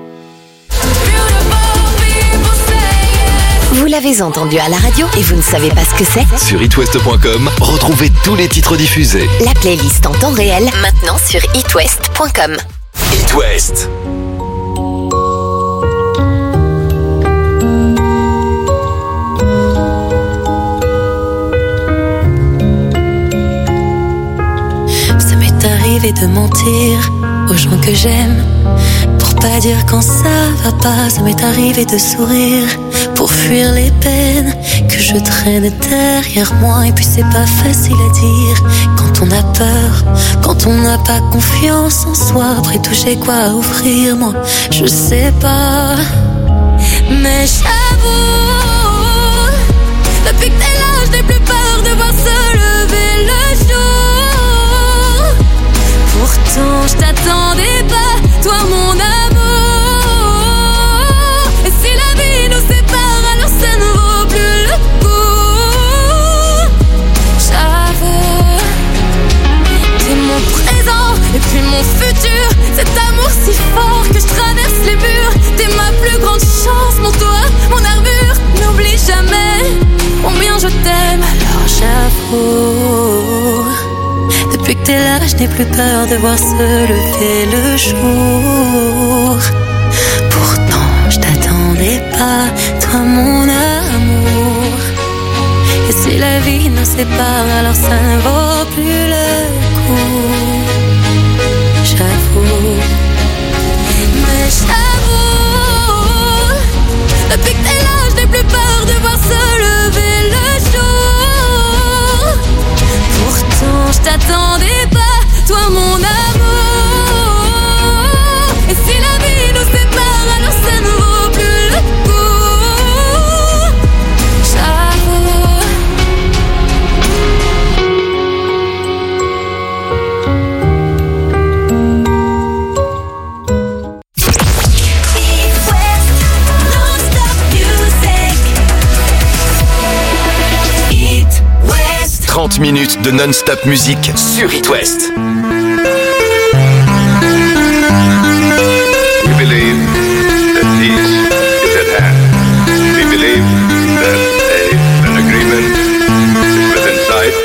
Vous l'avez entendu à la radio et vous ne savez pas ce que c'est? Sur it west point com, retrouvez tous les titres diffusés. La playlist en temps réel, maintenant sur it west point com. It West. Ça m'est arrivé de mentir aux gens que j'aime pour pas dire quand ça va pas. Ça m'est arrivé de sourire pour fuir les peines que je traîne derrière moi. Et puis c'est pas facile à dire quand on a peur, quand on n'a pas confiance en soi. Après tout j'ai quoi à offrir, moi je sais pas. Mais j'avoue, depuis que t'es là je n'ai plus peur de voir se lever le jour. Pourtant je t'attendais pas, toi mon amour. Et si la vie nous sépare, alors ça ne vaut plus le coup. J'avoue, t'es mon présent et puis mon futur. Cet amour si fort que je traverse les murs. T'es ma plus grande chance, mon toit, mon armure. N'oublie jamais combien je t'aime. Alors j'avoue, depuis que t'es là, je n'ai plus peur de voir se lever le jour. Pourtant, je t'attendais pas, toi mon amour. Et si la vie nous sépare, alors ça ne vaut plus le coup. J'avoue, mais j'avoue, depuis que t'es là, je n'ai plus peur de voir se lever le jour. Pourtant, je t'attendais pas, toi mon amour. Et si la vie nous sépare, alors ça ne vaut plus le coup. J'avoue. trente minutes de non-stop musique sur It West. We believe that peace is at hand. We believe that a, an agreement is within sight.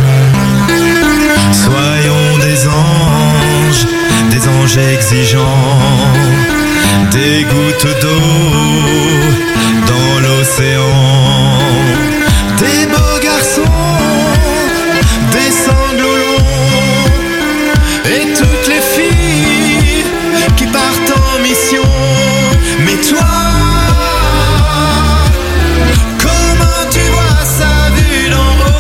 Soyons des anges, des anges exigeants, des gouttes d'eau dans l'océan, des beaux garçons, des sanglots longs, et toutes les filles qui partent en mission. Mais toi, comment tu vois ça vu d'en haut?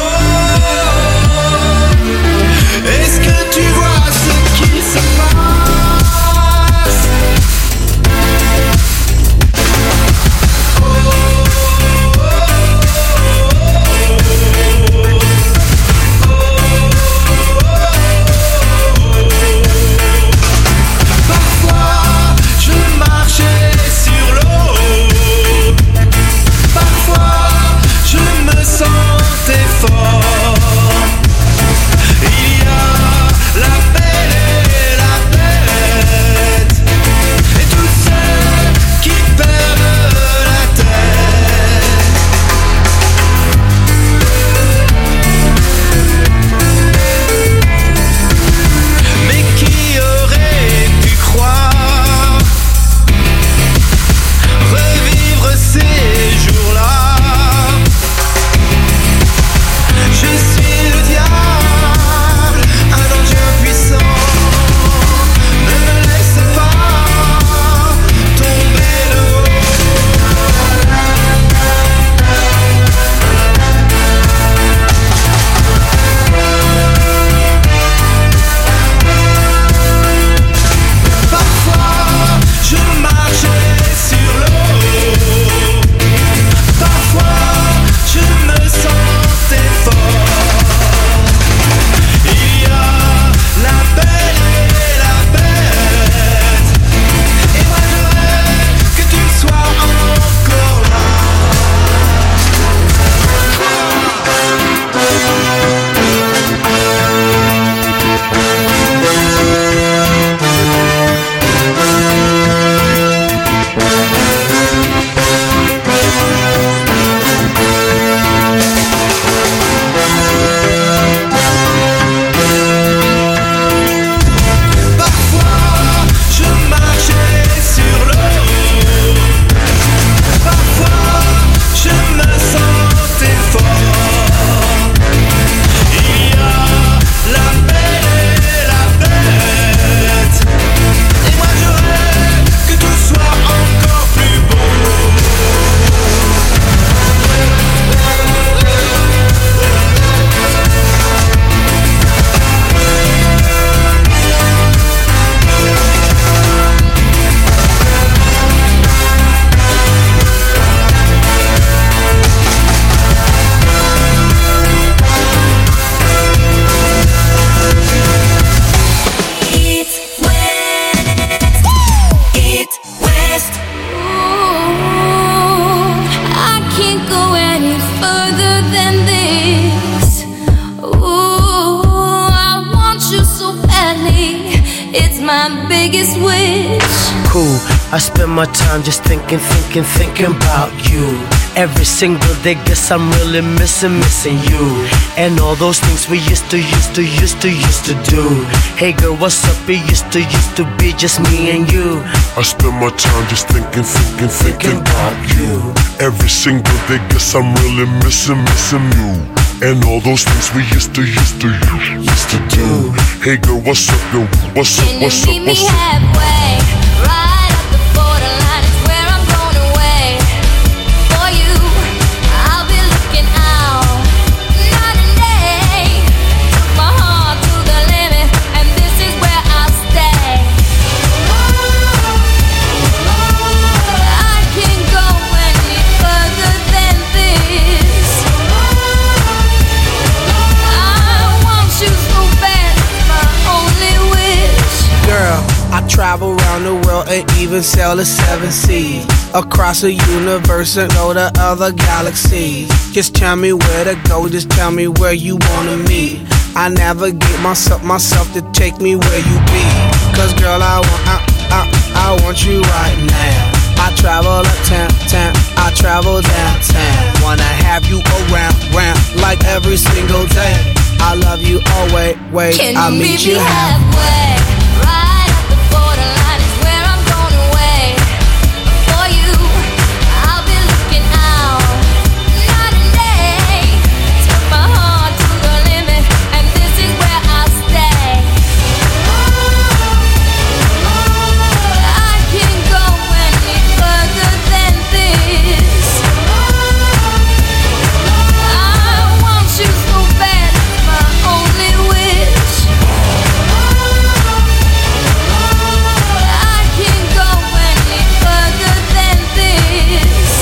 my biggest wish. Cool, I spend my time just thinking, thinking, thinking about you. Every single day, guess I'm really missing, missing you. And all those things we used to, used to, used to, used to do. Hey girl, what's up? It used to, used to be just me and you. I spend my time just thinking, thinking, thinking about you. Every single day, guess I'm really missing, missing you. And all those things we used to, used to, used to do. Hey girl, what's up, yo? What's up, what's up, what's up? Can you meet me halfway? Right up the borderline is where I'm going away. For you, I'll be looking out night and day. Took my heart to the limit, and this is where I'll stay. I can't go any further than this. I want you so bad, it's my only wish. Girl, I travel around the world and even sail the seven seas. Across the universe and go to other galaxies. Just tell me where to go, just tell me where you wanna meet. I navigate myself, myself to take me where you be. Cause girl, I want, I, I, I want you right now. I travel uptown, town, I travel downtown. Wanna have you around, round, like every single day. I love you always, wait, Can I'll you meet meet you me halfway. halfway? Right up the borderline is where I'm going away. For you, I'll be looking out night and day. Took my heart to the limit, and this is where I'll stay. I can't go any further than this. I want you so bad, it's my only wish. I can't go any further than this.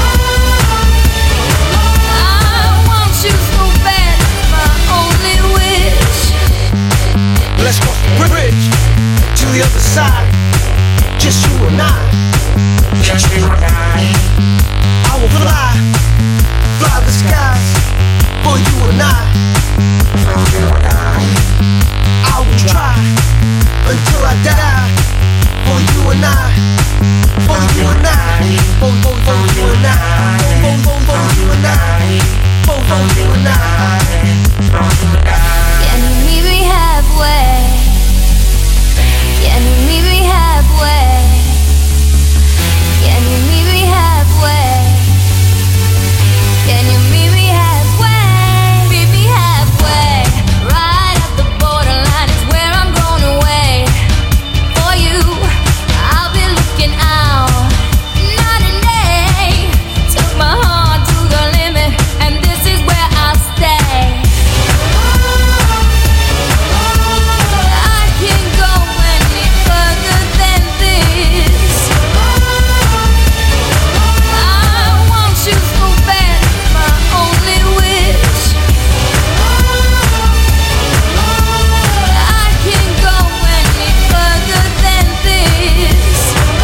I want you so bad, it's my only wish. Let's go bridge to the other side. Just you and I. Just you and I. I will fly, fly the skies for you and I. For you and I. I will try until I die. For you and I. For you and I. For, for, for you and I. For, for, for you and I. For, for you and I. Can you meet me halfway? Can you meet me halfway? Can you meet me halfway? Can you meet me halfway? Meet me halfway. Right up the borderline is where I'm going away. For you, I'll be looking out night and day. Took my heart to the limit, and this is where I'll stay. I can't go any further than this. I want you so bad, it's my only wish. I can't go any further than this.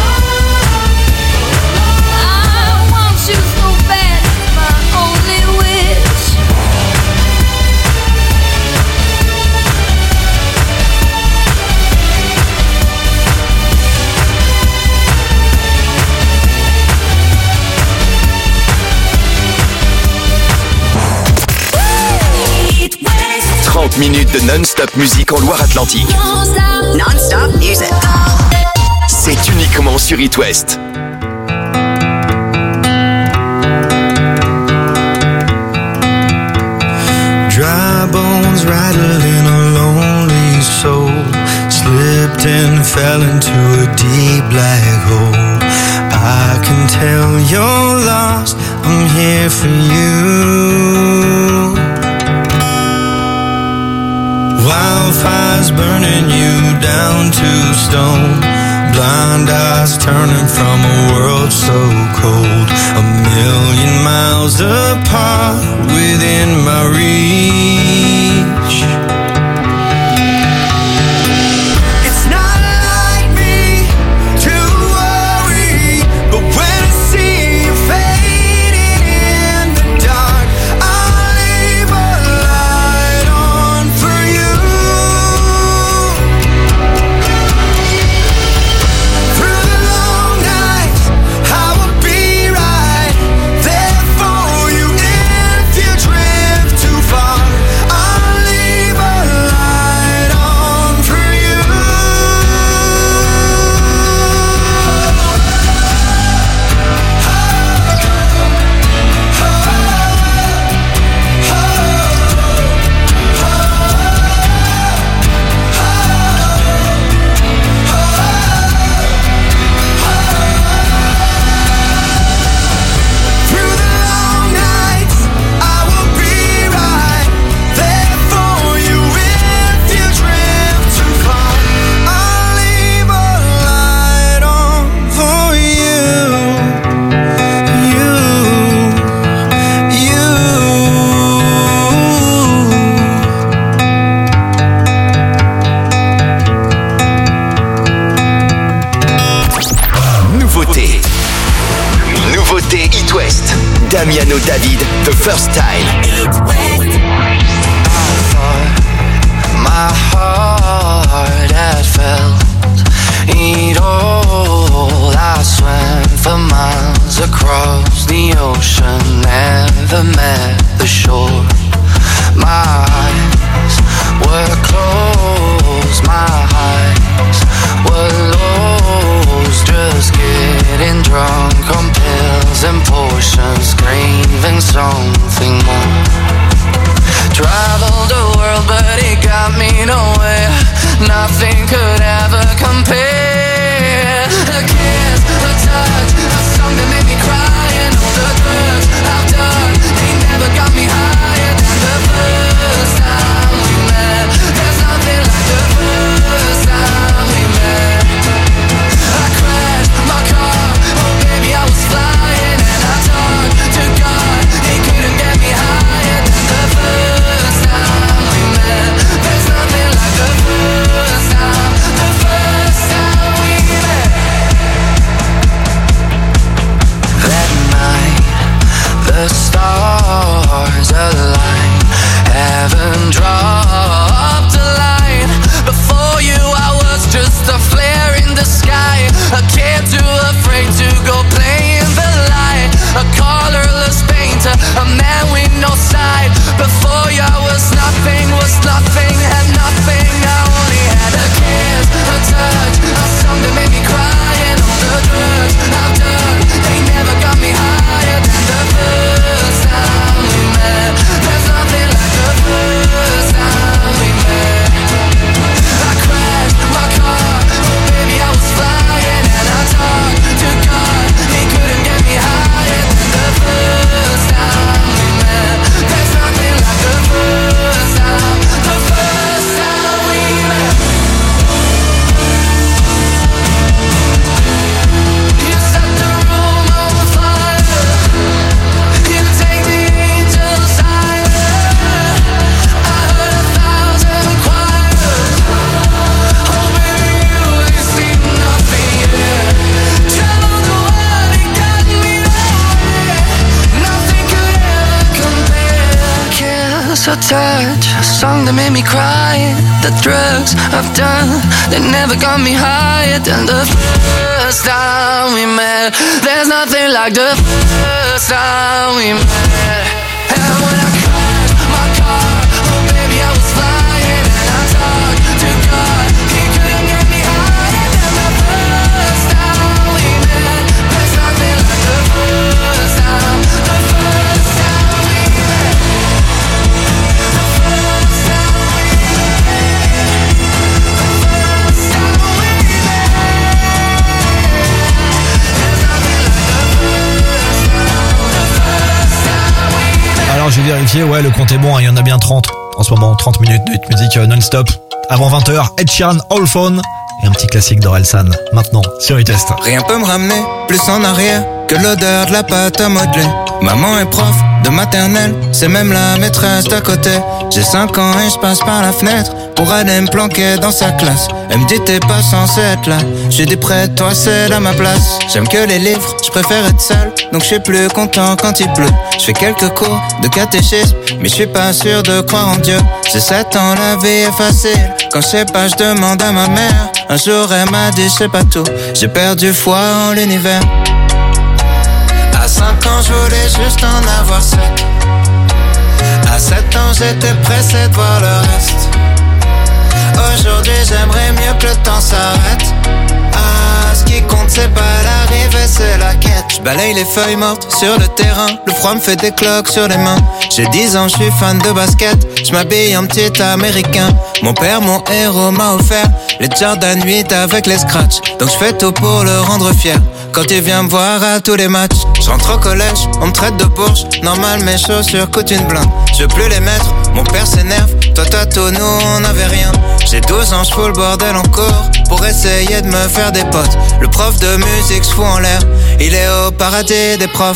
I want you so bad, it's my only wish. trente minutes de non-stop musique en Loire-Atlantique. Non-stop music. C'est uniquement sur It West. Dry bones rattling a lonely soul. Slipped and fell into a deep black hole. I can tell you're lost, I'm here for you. Wildfires burning you down to stone. Blind eyes turning from a world so cold. A million miles apart within my reach. It's not like me to worry, but when I see you fading in the dark, I'll leave a light on for you. Lifestyle. It West. I thought my heart had felt it all. I swam for miles across the ocean, never met the shore. My eyes were closed, my eyes were lost, just getting drunk on pills and potions, craving something more. Traveled the world but it got me nowhere, nothing could ever compare. A kiss, a touch, a song that made me cry, and all the drugs I've done, they never got me higher than the first time we met. There's nothing like the first time we met. I crashed my car, oh baby I was flying, and I talked to God, he couldn't get me higher than the first time we met. There's nothing like the first time, the first time we met. That night, the stars aligned, heaven dropped a line. Before you I was just a flare in the sky, a kid too afraid to go play in the light, a colorless painter, a man with no side. Before you I was nothing, was nothing, had nothing. I only had a kiss, a touch, a song that made me cry, and all the drugs I've done, they never got me higher than the first time we met. There's nothing like the first time we met. I crashed my car, oh baby I was flying, and I talked to God, he couldn't get me higher than the first time we met. There's nothing like the first time, the first time we met. You set the room on fire, you take the angels higher. I heard a thousand choirs, oh baby you ain't seen nothing yet. Traveled the world, it got me nowhere, nothing could ever compare. Kiss or touch, a song that made me cry, the drugs I've done, they never got me higher than the first time we met. There's nothing like the first time we met. And when I crashed my car, oh baby I was flying, and I talked to God, he couldn't get me higher than the first time we met. There's nothing like the first time, the first time we met. The first time we met. The first time we met. There's nothing like the first time, the first time we met. Alors j'ai vérifié, ouais le compte est bon, hein, il y en a bien trente en ce moment, trente minutes de musique euh, non-stop. Avant vingt heures, Ed Sheeran, All Phone et un petit classique d'Orelsan. Maintenant sur iTest. Rien peut me ramener plus en arrière que l'odeur de la pâte à modeler. Maman est prof de maternelle, c'est même la maîtresse d'à côté. J'ai cinq ans et je passe par la fenêtre pour aller me planquer dans sa classe. Elle me dit t'es pas censé être là. J'ai dit près de toi c'est à ma place. J'aime que les livres, je préfère être seul, donc je suis plus content quand il pleut. Je fais quelques cours de catéchisme, mais je suis pas sûr de croire en Dieu. J'ai sept ans, la vie est facile. Quand je sais pas, je demande à ma mère. Un jour elle m'a dit je sais pas tout. J'ai perdu foi en l'univers. À cinq ans je voulais juste en avoir sept. À sept ans j'étais pressé de voir le reste. Aujourd'hui j'aimerais mieux que le temps s'arrête. Ah, ce qui compte c'est pas l'arrivée, c'est la quête. Je balaye les feuilles mortes sur le terrain. Le froid me fait des cloques sur les mains. J'ai dix ans, je suis fan de basket. Je m'habille en petit américain. Mon père, mon héros, m'a offert les Jordan huit avec les scratchs. Donc je fais tout pour le rendre fier. Quand il vient me voir à tous les matchs, je rentre au collège, on me traite de bourge. Normal, mes chaussures coûtent une blinde. Je veux plus les mettre, mon père s'énerve. Toi t'as tout, nous on avait rien. J'ai douze ans, je fous le bordel en cours pour essayer de me faire des potes. Le prof de musique se fout en l'air, il est au paradis des profs.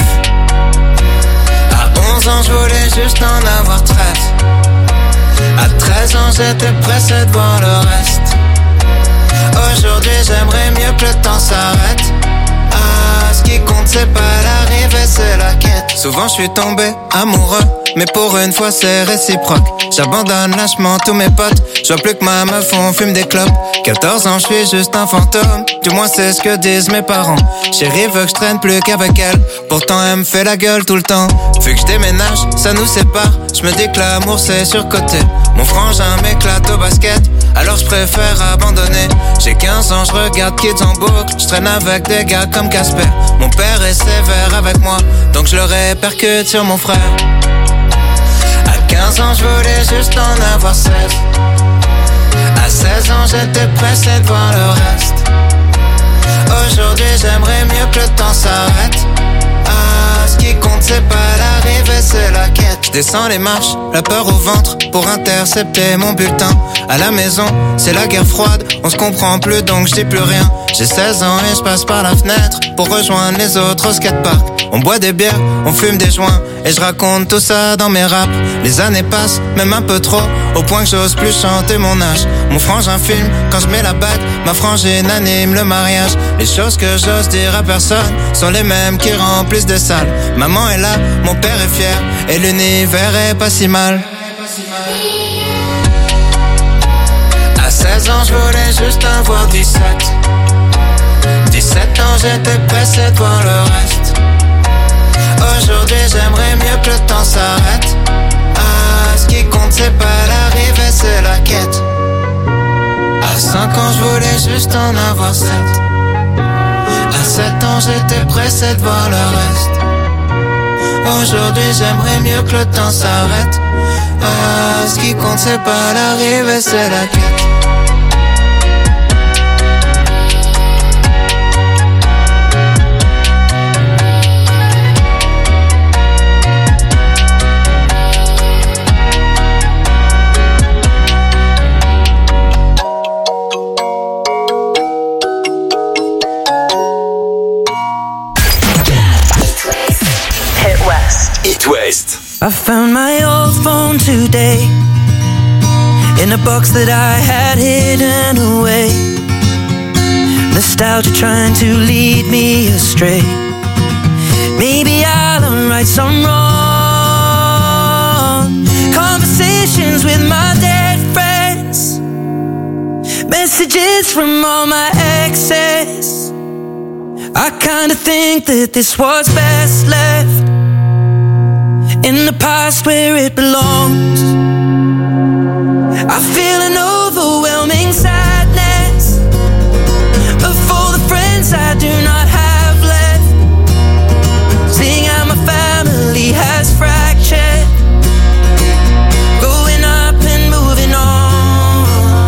À onze ans, je voulais juste en avoir treize. À treize ans, j'étais pressé de voir le reste. Aujourd'hui, j'aimerais mieux que le temps s'arrête. Ah, ce qui compte, c'est pas l'arrivée, c'est la quête. Souvent, je suis tombé amoureux mais pour une fois c'est réciproque. J'abandonne lâchement tous mes potes. Je vois plus que ma meuf, on fume des clopes. quatorze ans, je suis juste un fantôme. Du moins c'est ce que disent mes parents. Chérie veut que je traîne plus qu'avec elle. Pourtant elle me fait la gueule tout le temps. Vu que je déménage, ça nous sépare. Je me dis que l'amour c'est surcoté. Mon frangin m'éclate au basket, alors je préfère abandonner. J'ai quinze ans, je regarde Kids en boucle. Je traîne avec des gars comme Casper. Mon père est sévère avec moi, donc je le répercute sur mon frère. À quinze ans, je voulais juste en avoir seize. À seize ans, j'étais pressé de voir le reste. Aujourd'hui, j'aimerais mieux que le temps s'arrête. Ah, ce qui compte, c'est pas l'arrivée, c'est la quête. Je descends les marches, la peur au ventre, pour intercepter mon bulletin. À la maison, c'est la guerre froide, on se comprend plus donc je dis plus rien. J'ai seize ans et je passe par la fenêtre pour rejoindre les autres au skatepark. On boit des bières, on fume des joints et je raconte tout ça dans mes raps. Les années passent, même un peu trop, au point que j'ose plus chanter mon âge. Mon frangin filme quand je mets la bague, ma frangine anime le mariage. Les choses que j'ose dire à personne sont les mêmes qui remplissent des salles. Maman est là, mon père est fier et l'univers est pas si mal. À seize ans, je voulais juste avoir dix-sept. dix-sept ans, j'étais pressé de voir le reste. Aujourd'hui, j'aimerais mieux que le temps s'arrête. Ah, ce qui compte, c'est pas l'arrivée, c'est la quête. À cinq ans, je voulais juste en avoir sept. À sept ans, j'étais pressé de voir le reste. Aujourd'hui, j'aimerais mieux que le temps s'arrête. Ah, ce qui compte, c'est pas l'arrivée, c'est la quête. It West. I found my old phone today in a box that I had hidden away. Nostalgia trying to lead me astray. Maybe I'll unwrite some wrong conversations with my dead friends. Messages from all my exes. I kinda think that this was best left in the past where it belongs. I feel an overwhelming sadness of all the friends I do not have left. Seeing how my family has fractured, growing up and moving on.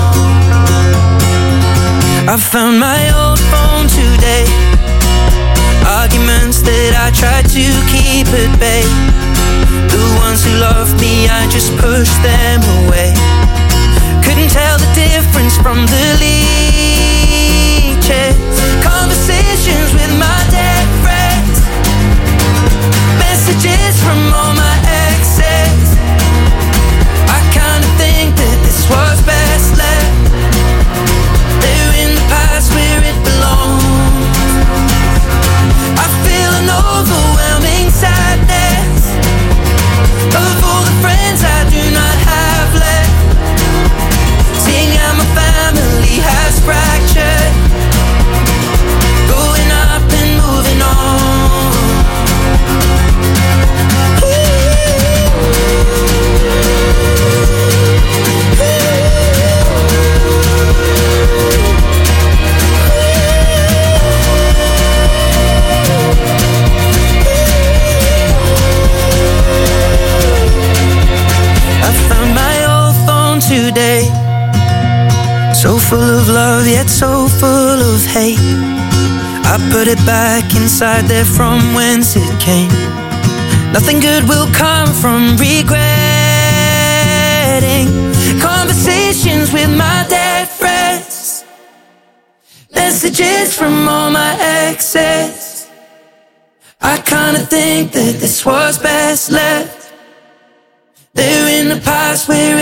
I found my old phone today, arguments that I tried to keep at bay. The ones who loved me, I just pushed them away. Couldn't tell the difference from the leeches. Conversations with my dead friends. Messages from all my exes. I kinda think that this was best left there in the past where it belongs. I feel an overwhelming sadness of all the friends I do not have left. Seeing how my family has fractured, growing up and moving on. I found my old phone today, so full of love yet so full of hate. I put it back inside there from whence it came. Nothing good will come from regretting conversations with my dead friends. Messages from all my exes. I kinda think that this was best left there in the past where